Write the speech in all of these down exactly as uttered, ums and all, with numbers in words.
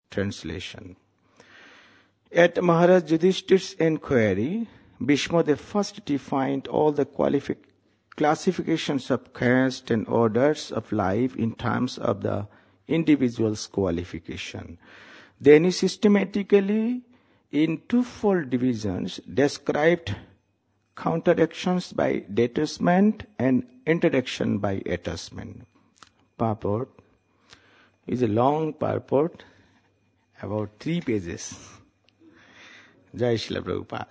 Translation. At Maharaj Yudhishthir's inquiry, Bhishmadev first defined all the qualifi- classifications of caste and orders of life in terms of the individual's qualification. Then he systematically, in twofold divisions, described counteractions by detachment and interaction by attachment. Purport is a long purport, about three pages. Jai Srila Prabhupada.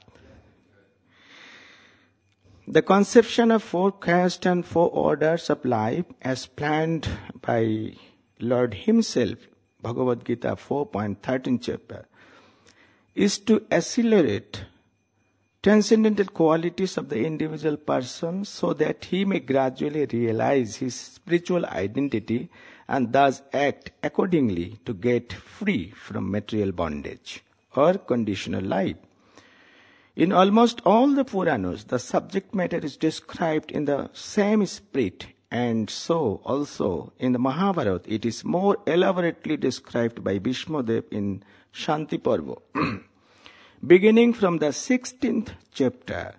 The conception of four castes and four orders of life as planned by Lord himself, Bhagavad Gita four point thirteen chapter, is to accelerate transcendental qualities of the individual person so that he may gradually realize his spiritual identity and thus act accordingly to get free from material bondage or conditional life. In almost all the Puranas, the subject matter is described in the same spirit, and so also in the Mahabharata it is more elaborately described by Bhishmadev in Shanti Parva. Beginning from the sixteenth chapter,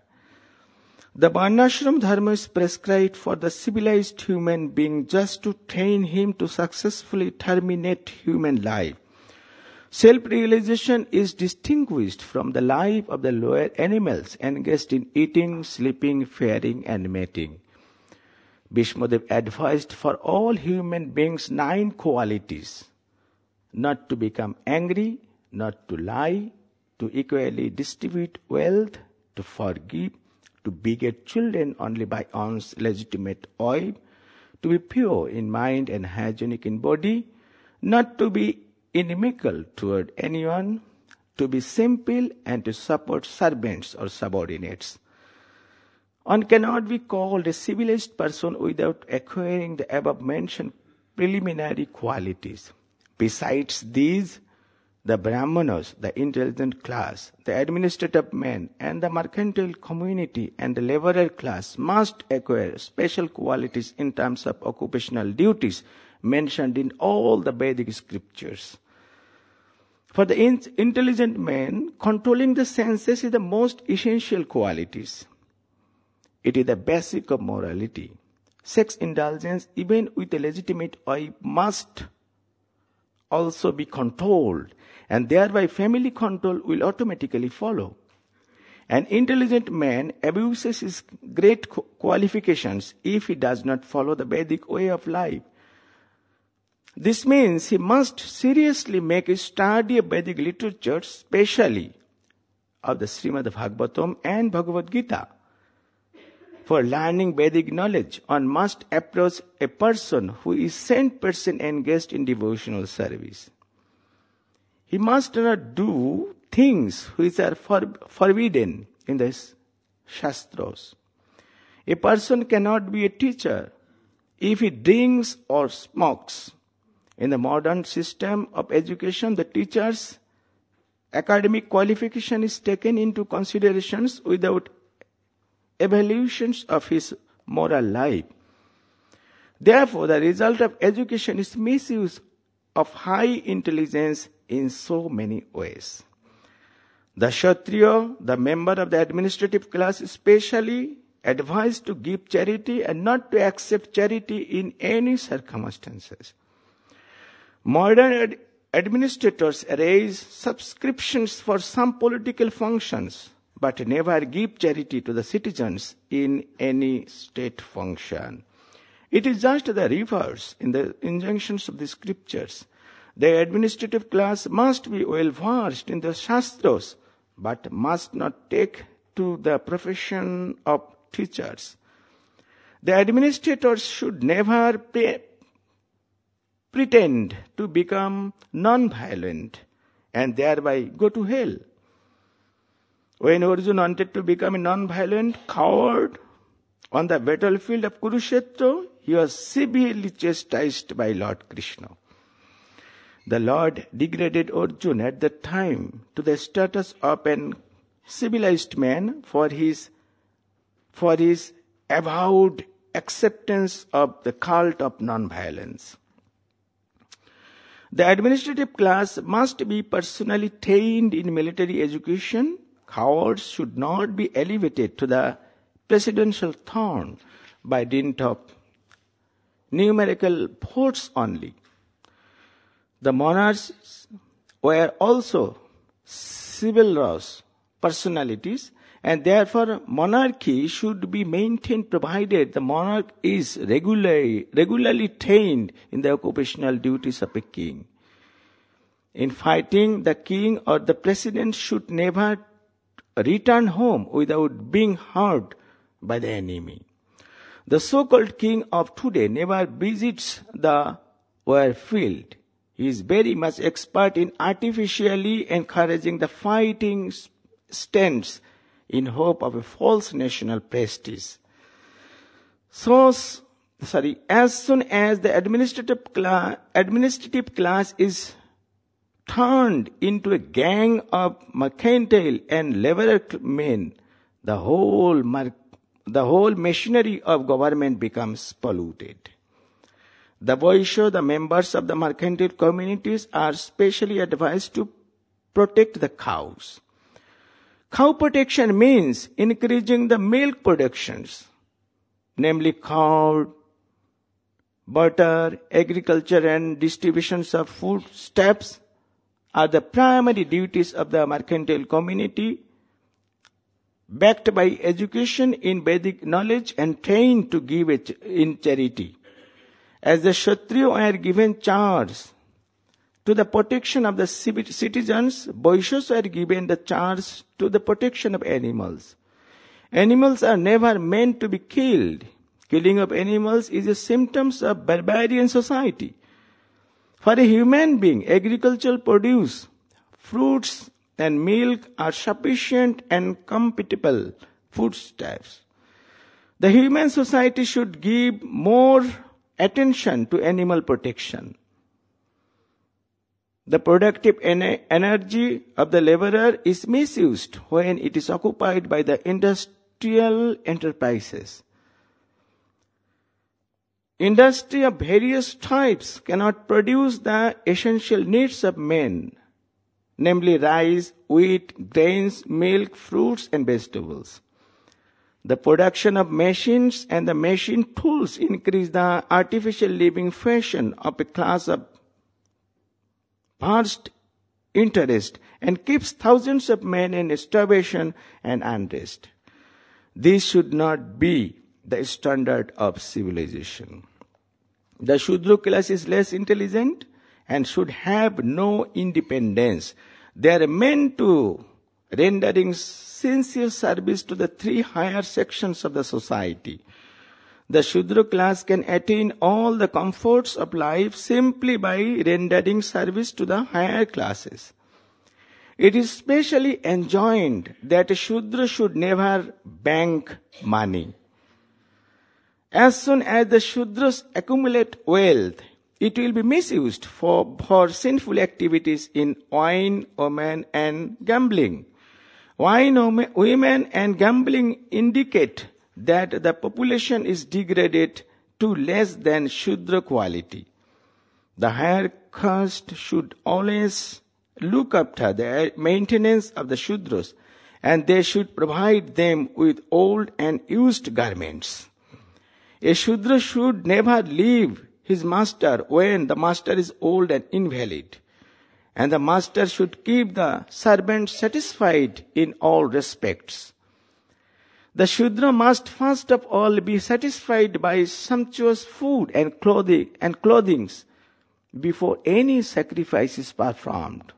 the Varnashram dharma is prescribed for the civilized human being just to train him to successfully terminate human life. Self-realization is distinguished from the life of the lower animals engaged in eating, sleeping, faring, and mating. Bhishmadev advised for all human beings nine qualities: not to become angry, not to lie, to equally distribute wealth, to forgive, to beget children only by one's legitimate wife, to be pure in mind and hygienic in body, not to be inimical toward anyone, to be simple and to support servants or subordinates. One cannot be called a civilized person without acquiring the above-mentioned preliminary qualities. Besides these, the Brahmanas, the intelligent class, the administrative men, and the mercantile community and the laborer class must acquire special qualities in terms of occupational duties mentioned in all the Vedic scriptures. For the in- intelligent man, controlling the senses is the most essential qualities. It is the basic of morality. Sex indulgence, even with a legitimate wife, must also be controlled, and thereby family control will automatically follow. An intelligent man abuses his great qualifications if he does not follow the Vedic way of life. This means he must seriously make a study of Vedic literature, especially of the Srimad Bhagavatam and Bhagavad Gita. For learning Vedic knowledge, one must approach a person who is cent percent engaged in devotional service. He must not do things which are for, forbidden in the Shastras. A person cannot be a teacher if he drinks or smokes. In the modern system of education, the teacher's academic qualification is taken into considerations without evaluations of his moral life. Therefore, the result of education is misuse of high intelligence in so many ways. The Kshatriya, the member of the administrative class, especially advised to give charity and not to accept charity in any circumstances. Modern ad- administrators raise subscriptions for some political functions, but never give charity to the citizens in any state function. It is just the reverse in the injunctions of the scriptures. The administrative class must be well versed in the Shastras, but must not take to the profession of teachers. The administrators should never pay, pretend to become non-violent and thereby go to hell. When Arjuna wanted to become a non-violent coward on the battlefield of Kurukshetra, he was severely chastised by Lord Krishna. The Lord degraded Arjuna at that time to the status of an civilized man for his, for his avowed acceptance of the cult of non-violence. The administrative class must be personally trained in military education. Cowards should not be elevated to the presidential throne by dint of numerical votes only. The monarchs were also chivalrous personalities, and therefore monarchy should be maintained provided the monarch is regularly, regularly trained in the occupational duties of a king. In fighting, the king or the president should never return home without being hurt by the enemy. The so-called king of today never visits the war field. He is very much expert in artificially encouraging the fighting stance in hope of a false national prestige. So, sorry, as soon as the administrative class, administrative class is turned into a gang of mercantile and laborer men, the whole mar- the whole machinery of government becomes polluted. The Vaishya, the members of the mercantile communities, are specially advised to protect the cows. Cow protection means increasing the milk productions, namely curd, butter, agriculture and distributions of foodstuffs are the primary duties of the mercantile community, backed by education in Vedic knowledge and trained to give it in charity. As the Kshatriya are given charge to the protection of the citizens, Vaishyas are given the charge to the protection of animals. Animals are never meant to be killed. Killing of animals is a symptom of barbarian society. For a human being, agricultural produce, fruits and milk are sufficient and compatible foodstuffs. The human society should give more attention to animal protection. The productive en- energy of the laborer is misused when it is occupied by the industrial enterprises. Industry of various types cannot produce the essential needs of men, namely rice, wheat, grains, milk, fruits and vegetables. The production of machines and the machine tools increase the artificial living fashion of a class of vast interest and keeps thousands of men in starvation and unrest. This should not be the standard of civilization. The Shudra class is less intelligent and should have no independence. They are meant to rendering sincere service to the three higher sections of the society. The Shudra class can attain all the comforts of life simply by rendering service to the higher classes. It is specially enjoined that a Shudra should never bank money. As soon as the Shudras accumulate wealth, it will be misused for, for sinful activities in wine, women, and gambling. Wine, women, and gambling indicate that the population is degraded to less than Shudra quality. The higher caste should always look after the maintenance of the Shudras, and they should provide them with old and used garments. A Shudra should never leave his master when the master is old and invalid, and the master should keep the servant satisfied in all respects. The Shudra must first of all be satisfied by sumptuous food and clothing and clothings before any sacrifice is performed.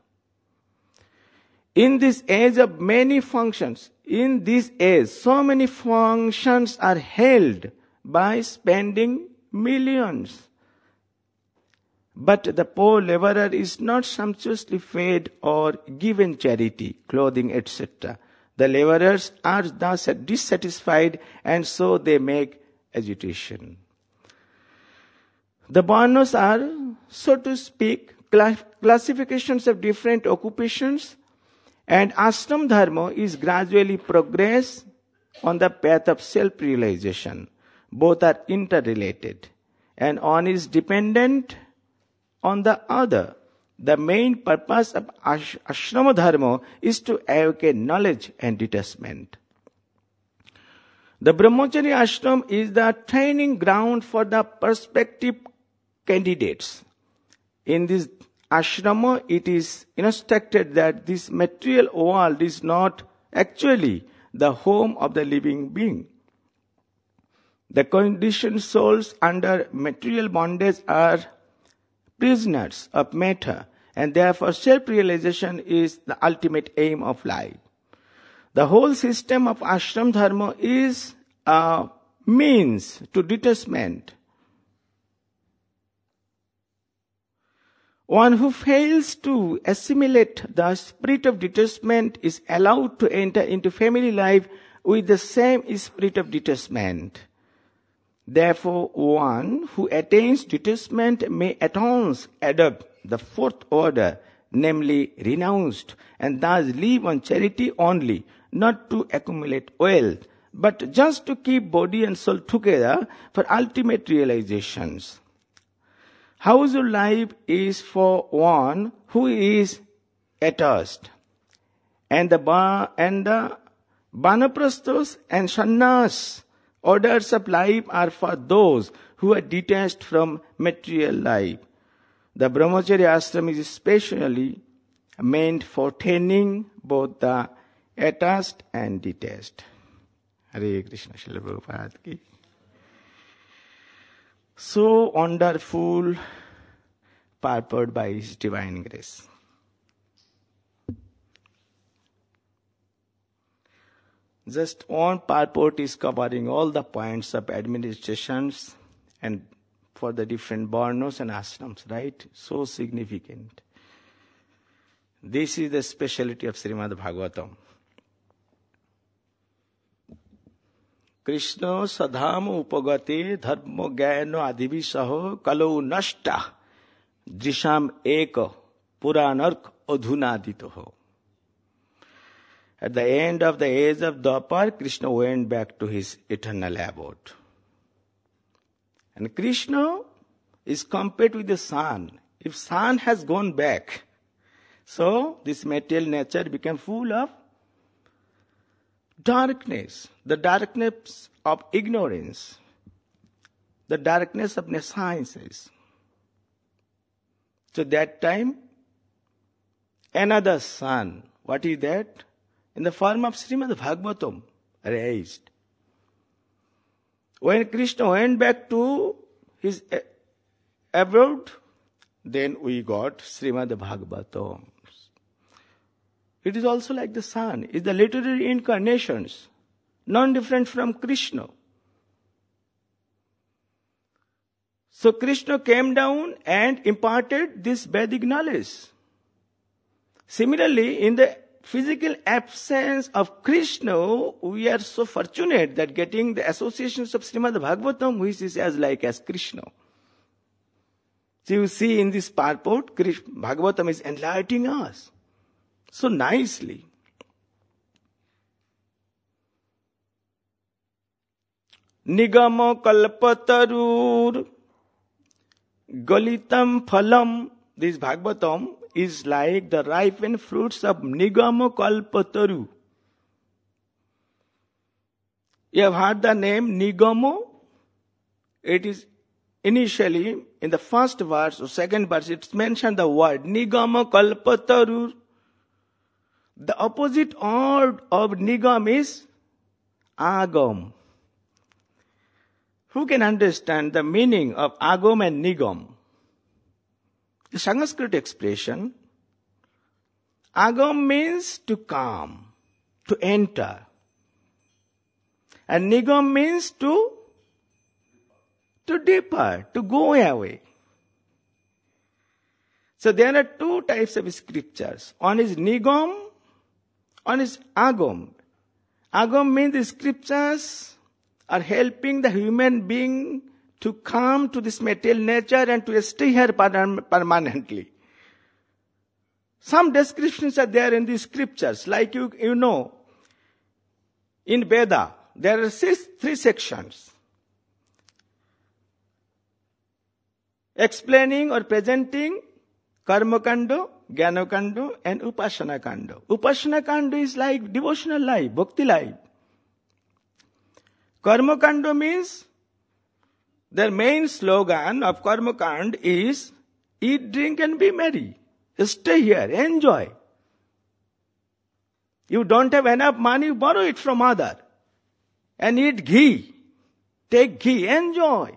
In this age of many functions, in this age, so many functions are held by spending millions. But the poor laborer is not sumptuously fed or given charity, clothing, et cetera. The laborers are thus dissatisfied, and so they make agitation. The Varnas are, so to speak, classifications of different occupations, and ashram dharma is gradually progress on the path of self-realization. Both are interrelated, and one is dependent on the other. The main purpose of ash- ashrama dharma is to advocate knowledge and detachment. The brahmacharya ashram is the training ground for the prospective candidates. In this ashrama, it is instructed that this material world is not actually the home of the living being. The conditioned souls under material bondage are prisoners of matter, and therefore self-realization is the ultimate aim of life. The whole system of ashram dharma is a means to detachment. One who fails to assimilate the spirit of detachment is allowed to enter into family life with the same spirit of detachment. Therefore, one who attains detachment may at once adopt the fourth order, namely renounced, and thus live on charity only, not to accumulate wealth, but just to keep body and soul together for ultimate realizations. Household life is for one who is attached, and the ba- and the Banaprasthas and Sannyas orders of life are for those who are detached from material life. The brahmacharya ashram is especially meant for training both the attached and detached. Hare Krishna, Srila Prabhupada ki. So wonderful purport by His Divine Grace. Just one purport is covering all the points of administrations and for the different varnas and ashrams, right? So significant. This is the speciality of Srimad Bhagavatam. Krishna sadham upagate dharma gyano adhivisaho kalau nashta drisham eka puranark adhunaditoho. At the end of the age of Dwapar, Krishna went back to his eternal abode. And Krishna is compared with the sun. If sun has gone back, so this material nature became full of darkness, the darkness of ignorance, the darkness of nesciences. So that time, another sun, what is that? In the form of Srimad Bhagavatam, raised. When Krishna went back to his abode, then we got Srimad Bhagavatam. It is also like the sun. It's the literary incarnations, non-different from Krishna. So Krishna came down and imparted this Vedic knowledge. Similarly, in the physical absence of Krishna, we are so fortunate that getting the associations of Srimad Bhagavatam, which is as like as Krishna. So you see in this purport, Bhagavatam is enlightening us so nicely. Nigama kalpatarur galitam phalam. This Bhagavatam is like the ripened fruits of Nigama kalpataru. You have heard the name Nigama? It is initially in the first verse or second verse, it's mentioned the word Nigama kalpataru. The opposite word of Nigam is Agam. Who can understand the meaning of Agam and Nigam? The Sanskrit expression, Agam means to come, to enter. And Nigam means to, to depart, to go away. So there are two types of scriptures. One is Nigam, one is Agam. Agam means the scriptures are helping the human being to come to this material nature and to stay here permanently. Some descriptions are there in the scriptures, like you, you know, in Veda, there are six, three sections explaining or presenting Karma Kando, Jnana Kando, and Upasana Kando. Upasana Kando is like devotional life, bhakti life. Karma Kando means their main slogan of Karma Kand is eat, drink, and be merry. Stay here, enjoy. You don't have enough money, borrow it from other. And eat ghee. Take ghee, enjoy.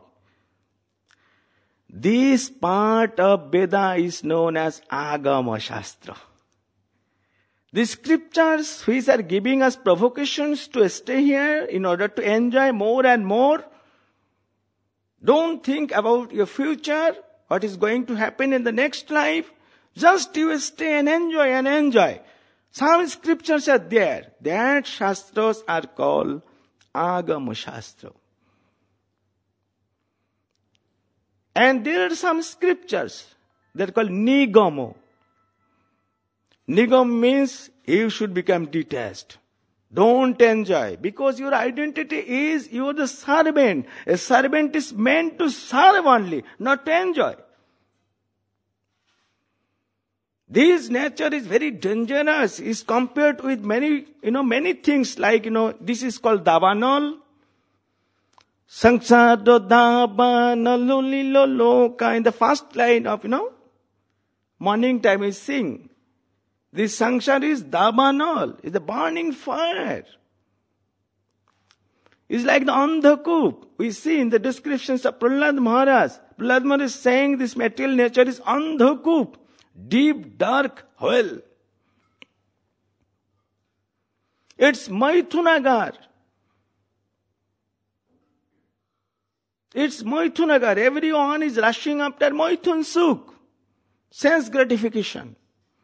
This part of Veda is known as Agama Shastra. The scriptures which are giving us provocations to stay here in order to enjoy more and more. Don't think about your future, what is going to happen in the next life. Just you stay and enjoy and enjoy. Some scriptures are there. That shastras are called Agama Shastra. And there are some scriptures that are called Nigamo. Nigam means you should become detached. Don't enjoy. Because your identity is you are the servant. A servant is meant to serve only, not to enjoy. This nature is very dangerous. Is compared with many, you know, many things like, you know, this is called Davanol. Sangsara Davanalo Lilo Loka. In the first line of, you know, morning time is sing. This sangsara is Davanol. It's a burning fire. It's like the Andhakup. We see in the descriptions of Prahlad Maharaj. Prahlad Maharaj is saying this material nature is Andhakup. Deep, dark well. It's Maithunagar. It's Maithunagar. Everyone is rushing after Maithun Sukh. Sense gratification.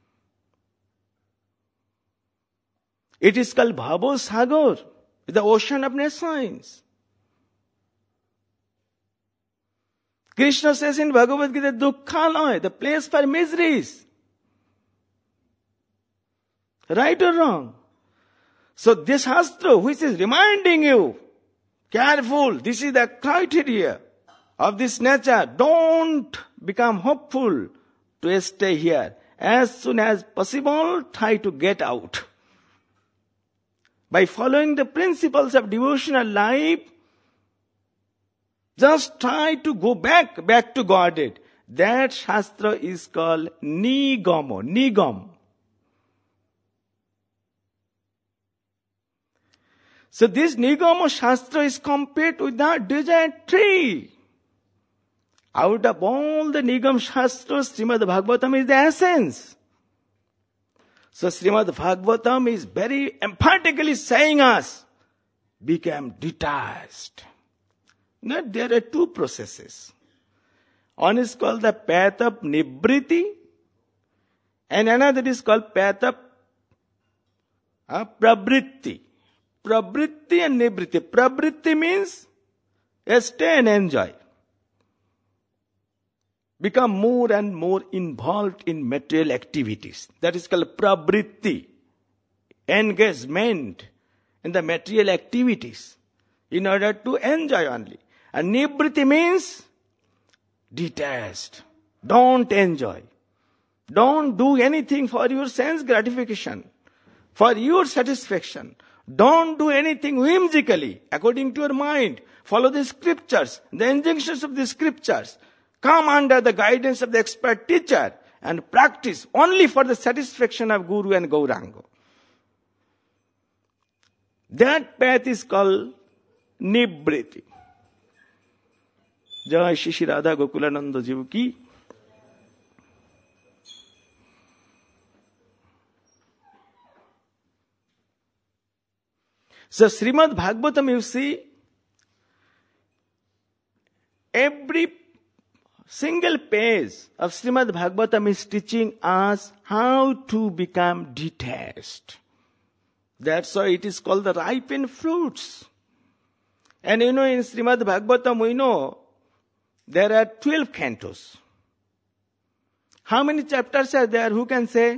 It is called Bhavo Sagar, the ocean of nescience. Krishna says in Bhagavad Gita, Dukkhalaya, the place for miseries. Right or wrong? So this Shastra, which is reminding you, careful, this is the criteria of this nature. Don't become hopeful to stay here. As soon as possible, try to get out. By following the principles of devotional life, just try to go back, back to Godhead. That Shastra is called Nigamo, Nigam. So this Nigamo Shastra is compared with the desert tree. Out of all the Nigam Shastras, Srimad Bhagavatam is the essence. So Srimad Bhagavatam is very emphatically saying us, become detached. Now there are two processes. One is called the path of Nibriti, and another is called path of uh, Prabritti. Prabritti and Nibriti. Prabritti means stay and enjoy. Become more and more involved in material activities. That is called prabritti. Engagement in the material activities in order to enjoy only. And nibriti means detached. Don't enjoy. Don't do anything for your sense gratification, for your satisfaction. Don't do anything whimsically, according to your mind. Follow the scriptures, the injunctions of the scriptures. Come under the guidance of the expert teacher and practice only for the satisfaction of Guru and Gauranga. That path is called Nibriti. Jai Shri Shri Radha Gokulananda Jiva ki. So Srimad Bhagavatam, you see, every single page of Srimad Bhagavatam is teaching us how to become detached. That's why it is called the ripened fruits. And you know, in Srimad Bhagavatam, we know there are twelve cantos. How many chapters are there? Who can say?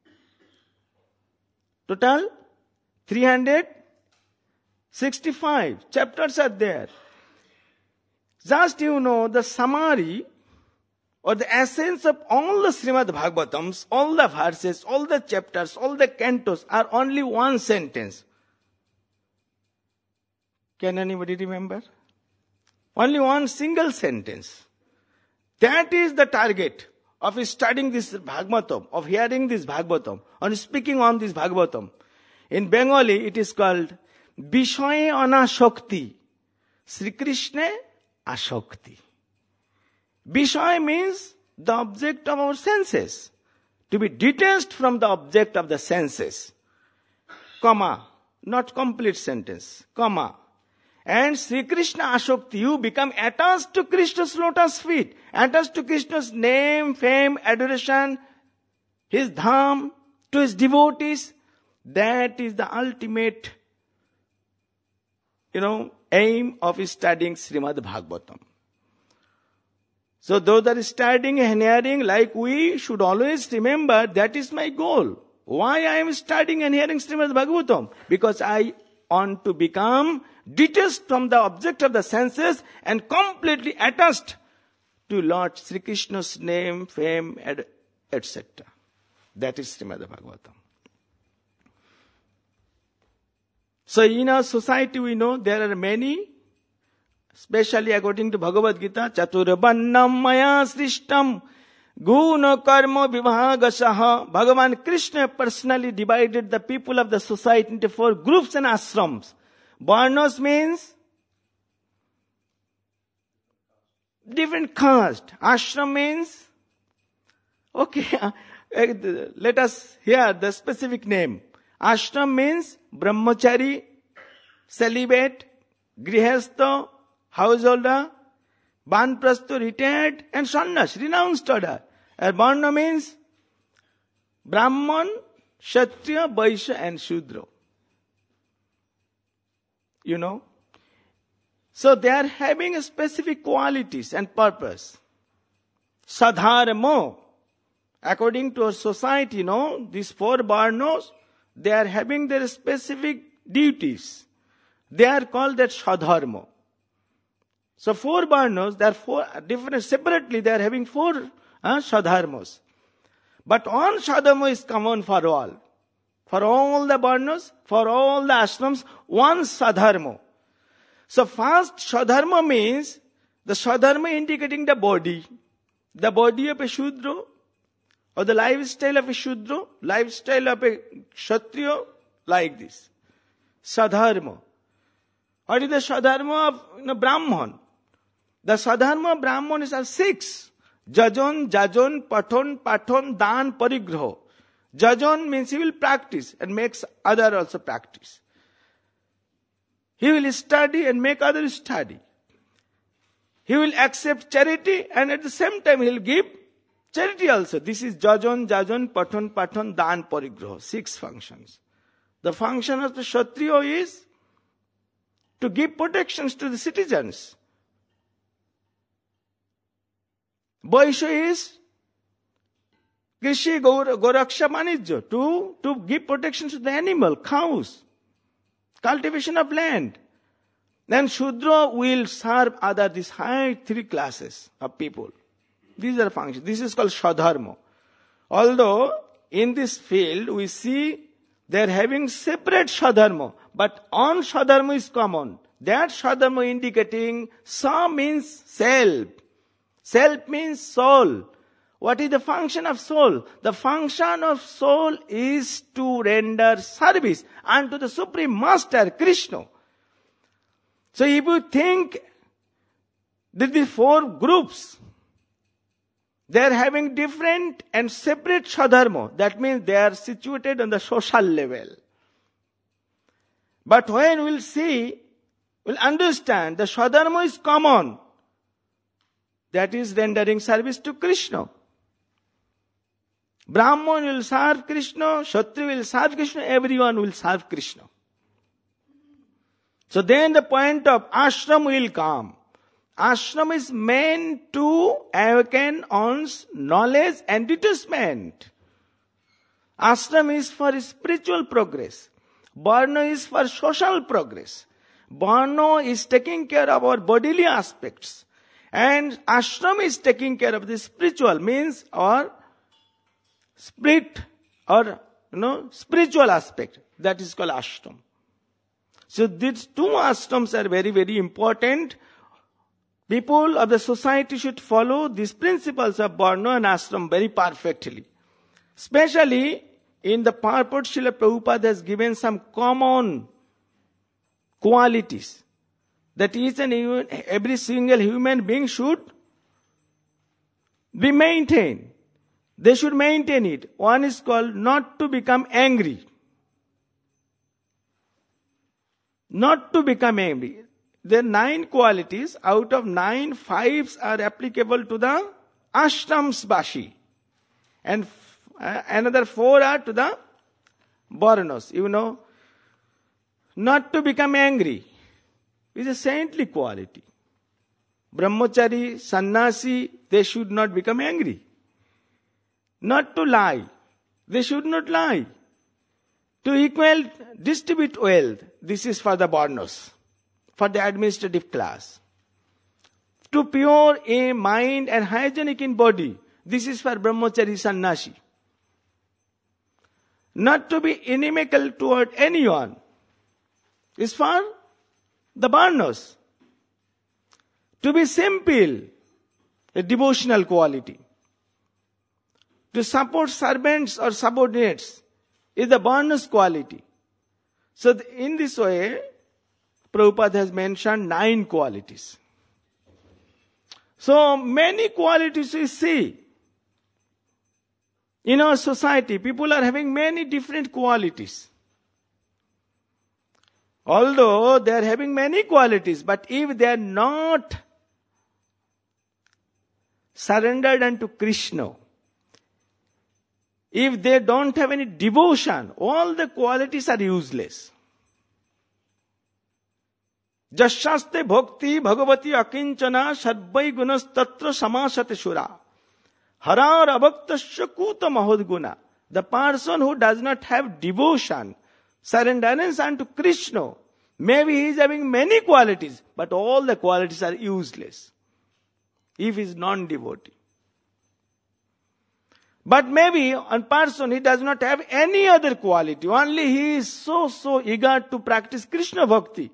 Total? three hundred sixty-five chapters are there. Just you know, the summary or the essence of all the Srimad Bhagavatams, all the verses, all the chapters, all the cantos are only one sentence. Can anybody remember? Only one single sentence. That is the target of studying this Bhagavatam, of hearing this Bhagavatam, or speaking on this Bhagavatam. In Bengali, it is called Bishaye Anashakti, Sri Krishna Ashakti. Bishaya means the object of our senses. To be detached from the object of the senses. Comma, not complete sentence. Comma. And Sri Krishna Ashakti, you become attached to Krishna's lotus feet, attached to Krishna's name, fame, adoration, his dham, to his devotees. That is the ultimate, you know, aim of studying Srimad Bhagavatam. So those that are studying and hearing, like we should always remember, that is my goal. Why I am studying and hearing Srimad Bhagavatam? Because I want to become detached from the object of the senses and completely attached to Lord Sri Krishna's name, fame, et cetera. That is Srimad Bhagavatam. So in our society we know there are many, especially according to Bhagavad Gita, Chaturvannam maya srishtam guna karma vibhagasaha. Bhagavan Krishna personally divided the people of the society into four groups and ashrams. Varnas means different caste. Ashram means, okay, let us hear the specific name. Ashram means brahmachari, celibate, grihastha, householder, banprasto, retired, and sannyas, renounced order. And varna means Brahman, Kshatriya, Vaishya, and Shudra. You know? So they are having specific qualities and purpose. Sadharma. According to our society, you know, these four varnas, they are having their specific duties. They are called that Sadharma. So four varnas, they are four different, separately they are having four uh, Sadharmas. But one Sadharma is common for all. For all the varnas, for all the ashrams, one Sadharma. So first Sadharma means, the Sadharma indicating the body. The body of a Shudra, or the lifestyle of a Shudra, lifestyle of a Kshatriya, like this. Sadharma. What is the Sadharma of you know, Brahman? The Sadharma of Brahman is are six. Jajan, Jajan, Pathon, Pathon, Dan, Parigraha. Jajan means he will practice and makes other also practice. He will study and make others study. He will accept charity and at the same time he will give charity also. This is Jajan, Jajan, Pathon, Pathon, Dan, Parigraha. Six functions. The function of the Kshatriya is to give protections to the citizens. Vaishya is Krishi, Goraksha, Manijya, to, to give protection to the animal, cows, cultivation of land. Then Shudra will serve other, these high three classes of people. These are functions. This is called Sadharma. Although in this field we see they are having separate Sadharma, but on Sadharma is common. That Sadharma indicating Sa means self. Self means soul. What is the function of soul? The function of soul is to render service unto the Supreme Master, Krishna. So if you think that the four groups, they are having different and separate Sadharma, that means they are situated on the social level. But when we'll see, we'll understand the Sadharma is common. That is rendering service to Krishna. Brahman will serve Krishna, Kshatriya will serve Krishna, everyone will serve Krishna. So then the point of ashram will come. Ashram is meant to awaken one's knowledge and detachment. Ashram is for spiritual progress. Varna is for social progress. Varna is taking care of our bodily aspects. And ashram is taking care of the spiritual, means or spirit or you know spiritual aspect. That is called ashram. So these two ashrams are very, very important. People of the society should follow these principles of Varna and ashram very perfectly. Especially in the purport, Srila Prabhupada has given some common qualities that each and every single human being should be maintained. They should maintain it. One is called not to become angry. Not to become angry. There are nine qualities. Out of nine, fives are applicable to the ashrams bashi. And uh, another four are to the varnas. You know, not to become angry is a saintly quality. Brahmachari, sannyasi, they should not become angry. Not to lie. They should not lie. To equal distribute wealth. This is for the varnas, for the administrative class. To pure a mind and hygienic in body. This is for brahmachari sannyasi. Not to be inimical toward anyone is for the varnas. To be simple, a devotional quality. To support servants or subordinates is the varnas quality. So in this way, Prabhupada has mentioned nine qualities. So many qualities we see. In our society, people are having many different qualities. Although they are having many qualities, but if they are not surrendered unto Krishna, if they don't have any devotion, all the qualities are useless. Jashaste bhakti bhagavati akinchana sarvai gunas tatra samasate shura. Harar abhaktasya kuta mahodguna. The person who does not have devotion, surrenderance unto Krishna, maybe he is having many qualities, but all the qualities are useless if he is non-devotee. But maybe a person, he does not have any other quality, only he is so, so eager to practice Krishna bhakti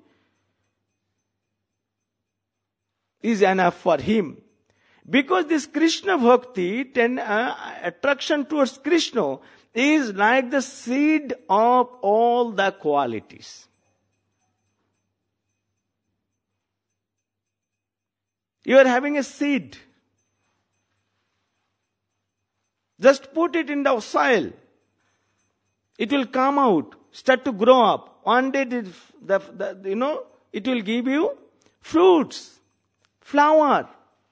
is enough for him. Because this Krishna bhakti, ten, uh, attraction towards Krishna, is like the seed of all the qualities. You are having a seed. Just put it in the soil. It will come out, start to grow up. One day, the, the, the, you know, it will give you fruits, flower.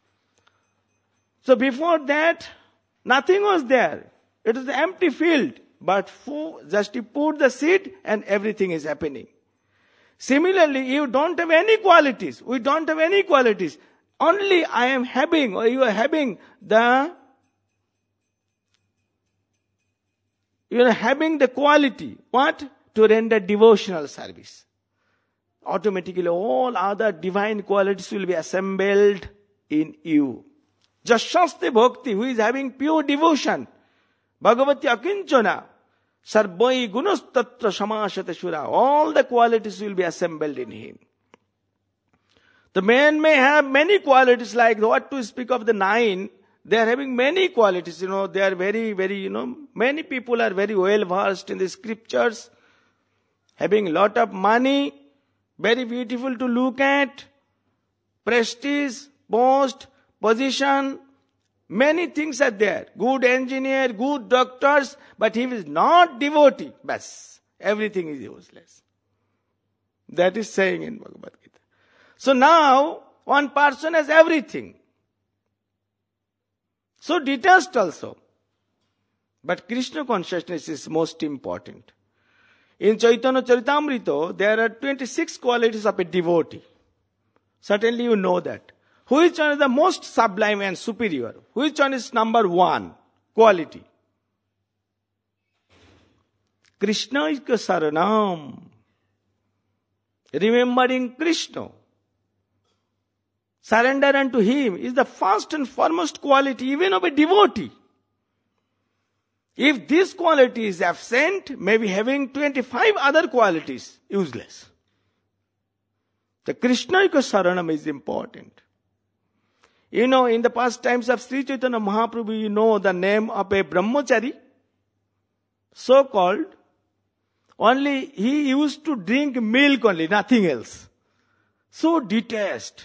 So before that, nothing was there. It was an empty field. But just you put the seed and everything is happening. Similarly, you don't have any qualities. We don't have any qualities. Only I am having, or you are having the, you are having the quality. What? To render devotional service. Automatically all other divine qualities will be assembled in you. Jashaste bhakti, who is having pure devotion. Bhagavati akinchana. Sarvai gunas tatra samashate shura. All the qualities will be assembled in him. The man may have many qualities, like what to speak of the nine. They are having many qualities, you know, they are very, very, you know, many people are very well versed in the scriptures, having a lot of money, very beautiful to look at, prestige, post, position, many things are there. Good engineer, good doctors, but he is not devotee. Bas, everything is useless. That is saying in Bhagavad Gita. So now, one person has everything. So detached also. But Krishna consciousness is most important. In Chaitanya Charitamrita, there are twenty-six qualities of a devotee. Certainly you know that. Which one is the most sublime and superior? Which one is number one quality? Krishna is Saranam. Remembering Krishna. surrender unto Him is the first and foremost quality even of a devotee. If this quality is absent, maybe having twenty-five other qualities, useless. The Krishnaika Saranam is important. You know, in the past times of Sri Chaitanya Mahaprabhu, you know the name of a brahmachari, so-called. Only he used to drink milk only, nothing else. So detached.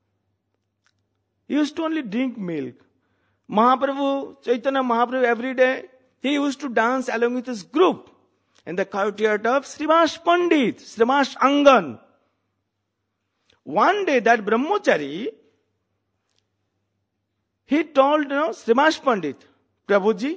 He used to only drink milk. Mahaprabhu, Chaitanya Mahaprabhu, every day, he used to dance along with his group in the courtyard of Srivas Pandit, Srivas Angan. One day that brahmachari, he told, you know, Srivas Pandit, Prabhuji,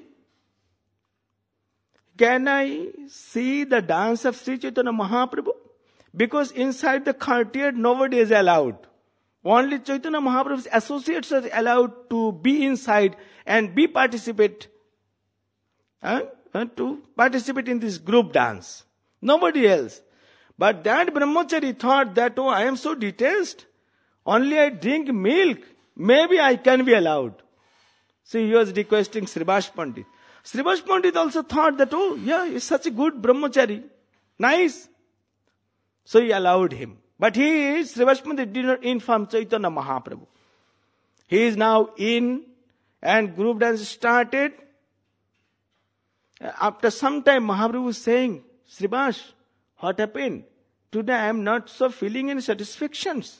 can I see the dance of Sri Chaitanya Mahaprabhu? Because inside the courtyard nobody is allowed. Only Chaitanya Mahaprabhu's associates are allowed to be inside and be participate, uh, uh, to participate in this group dance. Nobody else. But that brahmachari thought that, oh, I am so detached. Only I drink milk. Maybe I can be allowed. So he was requesting Srivas Pandit. Srivas Pandit also thought that, oh, yeah, he's such a good brahmachari. Nice. So he allowed him. But he, Srivas Pandit, did not inform Chaitanya Mahaprabhu. He is now in and group dance started. After some time, Mahaprabhu was saying, Srivas, what happened? Today I am not so feeling any satisfactions.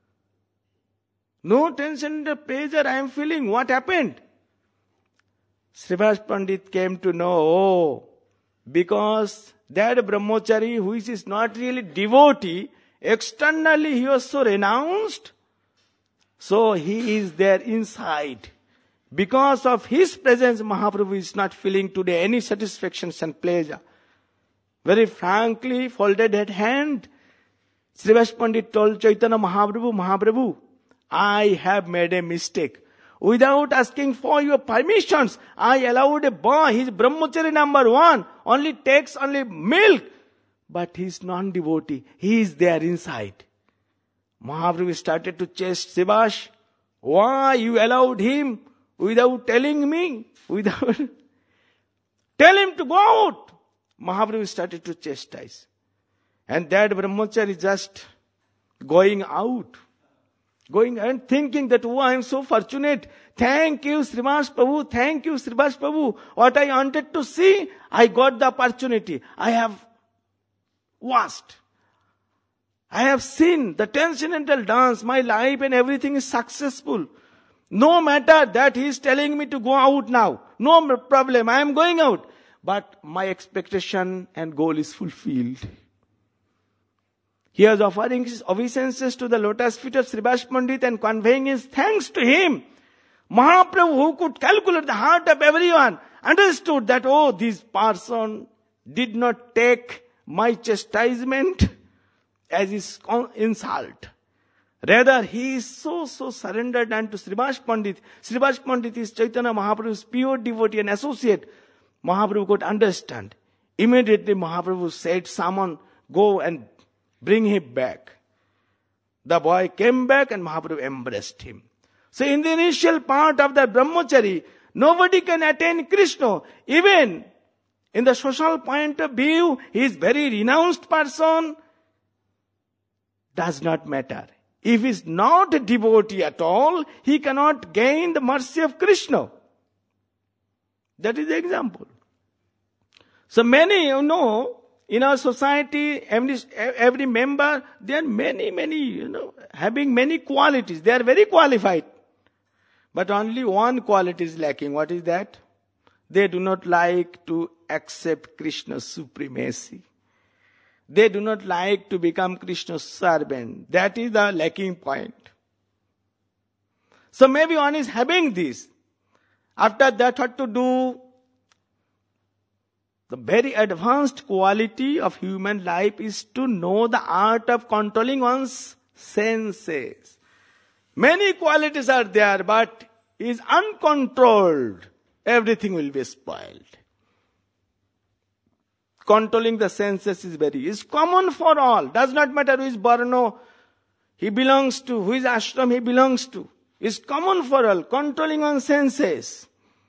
No tension and pleasure I am feeling. What happened? Srivas Pandit came to know, oh, because that brahmachari who is not really devotee, externally he was so renounced, so he is there inside. Because of his presence, Mahaprabhu is not feeling today any satisfactions and pleasure. Very frankly, folded at hand, Srivas Pandit told Chaitanya Mahaprabhu, Mahaprabhu, I have made a mistake. Without asking for your permissions, I allowed a boy, he's brahmachari number one, only takes only milk. But he's non-devotee. He is there inside. Mahaprabhu started to chase Srivas. Why you allowed him without telling me? Without tell him to go out. Mahaprabhu started to chastise. And that brahmachari just going out. Going and thinking that, oh, I am so fortunate. Thank you, Srivas Prabhu. Thank you, Srivas Prabhu. What I wanted to see, I got the opportunity. I have watched. I have seen the transcendental dance. My life and everything is successful. No matter that he is telling me to go out now. No problem. I am going out. But my expectation and goal is fulfilled. He was offering his obeisances to the lotus feet of Srivas Pandit and conveying his thanks to him. Mahaprabhu, who could calculate the heart of everyone, understood that, oh, this person did not take my chastisement as his insult. Rather, he is so, so surrendered unto Srivas Pandit. Srivas Pandit is Chaitanya Mahaprabhu's pure devotee and associate. Mahaprabhu could understand. Immediately Mahaprabhu said, someone go and bring him back. The boy came back and Mahaprabhu embraced him. So in the initial part of the brahmachari, nobody can attain Krishna. Even in the social point of view, he is very renounced person. Does not matter. If he is not a devotee at all, he cannot gain the mercy of Krishna. That is the example. So many, you know, in our society, every, every member, there are many, many, you know, having many qualities. They are very qualified. But only one quality is lacking. What is that? They do not like to accept Krishna's supremacy. They do not like to become Krishna's servant. That is the lacking point. So maybe one is having this. After that, what to do? The very advanced quality of human life is to know the art of controlling one's senses. Many qualities are there, but is uncontrolled. Everything will be spoiled. Controlling the senses is very, is common for all. Does not matter who is Varno, he belongs to, which ashram he belongs to, is common for all, controlling on senses.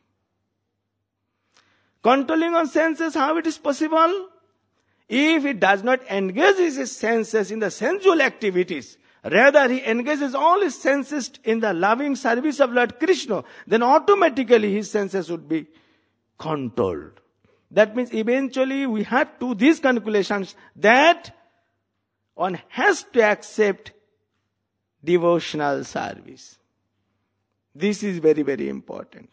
Controlling on senses, how it is possible? If he does not engage his senses in the sensual activities, rather he engages all his senses in the loving service of Lord Krishna, then automatically his senses would be controlled. That means eventually we have to these conclusions that one has to accept devotional service. This is very, very important.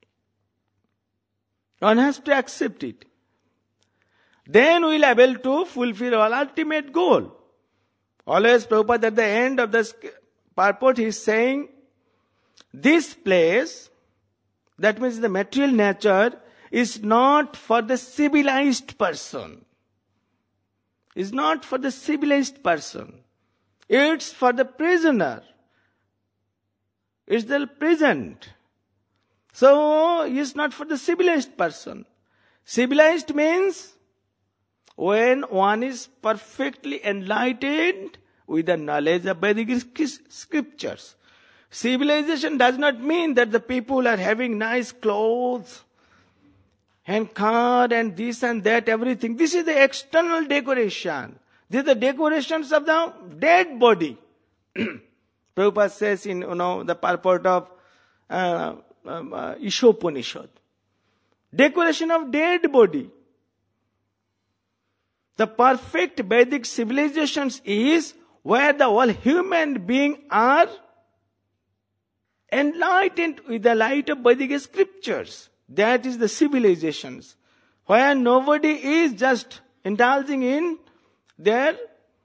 One has to accept it. Then we will be able to fulfill our ultimate goal. Always Prabhupada at the end of the purport he is saying, this place, that means the material nature, is not for the civilized person. Is not for the civilized person. It's for the prisoner. It's the present. So, it's not for the civilized person. Civilized means when one is perfectly enlightened with the knowledge of Vedic scriptures. Civilization does not mean that the people are having nice clothes and car and this and that, everything. This is the external decoration. These are the decorations of the dead body. Prabhupada says in, you know, the purport of uh, um, uh, Ishopanishad. Decoration of dead body. The perfect Vedic civilizations is where the all human beings are enlightened with the light of Vedic scriptures. That is the civilizations. Where nobody is just indulging in their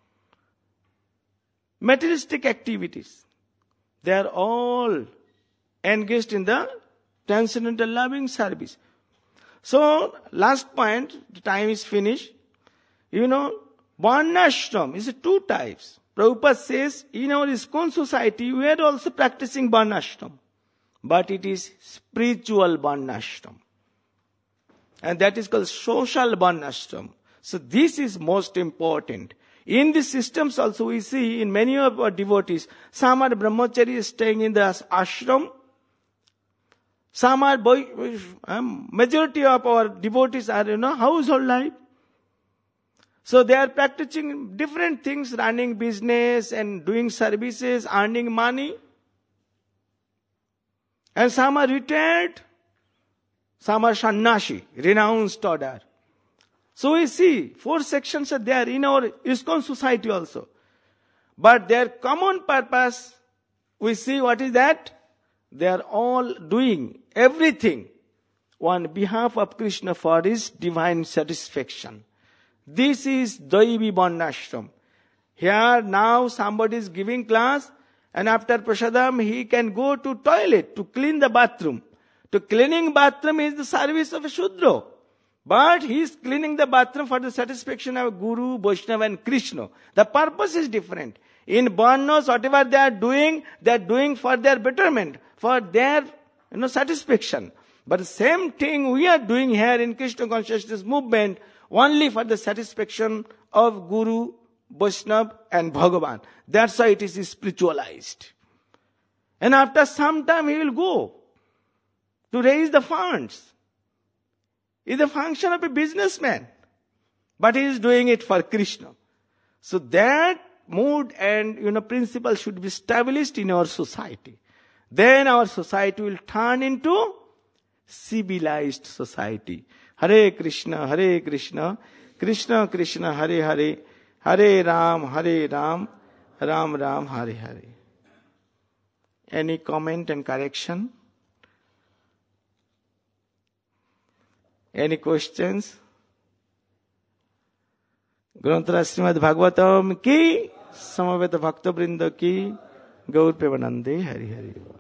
materialistic activities. They are all engaged in the transcendental loving service. So, last point, the time is finished. You know, Varnashram is two types. Prabhupada says, in our ISKCON society, we are also practicing Varnashram. But it is spiritual Varnashram. And that is called social Varnashram. So this is most important. In these systems also we see in many of our devotees, some are brahmachari staying in the ashram. Some are, boy, um, majority of our devotees are, you know, household life. So they are practicing different things, running business and doing services, earning money. And some are retired. Some are sannyasi, renounced order. So we see, four sections are there in our ISKCON society also. But their common purpose, we see what is that? They are all doing everything on behalf of Krishna for his divine satisfaction. This is Daivi Varnashram. Here now somebody is giving class and after prasadam he can go to toilet to clean the bathroom. To cleaning bathroom is the service of a Shudra. But he is cleaning the bathroom for the satisfaction of Guru, Vaishnava and Krishna. The purpose is different. In Varnas, whatever they are doing, they are doing for their betterment, for their you know, satisfaction. But the same thing we are doing here in Krishna consciousness movement only for the satisfaction of Guru, Vaishnava and Bhagavan. That's why it is spiritualized. And after some time he will go to raise the funds. It's the function of a businessman. But he is doing it for Krishna. So that mood and you know principle should be established in our society. Then our society will turn into civilized society. Hare Krishna, Hare Krishna, Krishna Krishna, Hare Hare, Hare Ram, Hare Ram, Ram Ram, Hare Hare. Any comment and correction? Any questions? ग्रंथराज Shrimad Bhagavatam की समवेत भक्त वृंद की गौर प्रेमानंदे हरि हरि।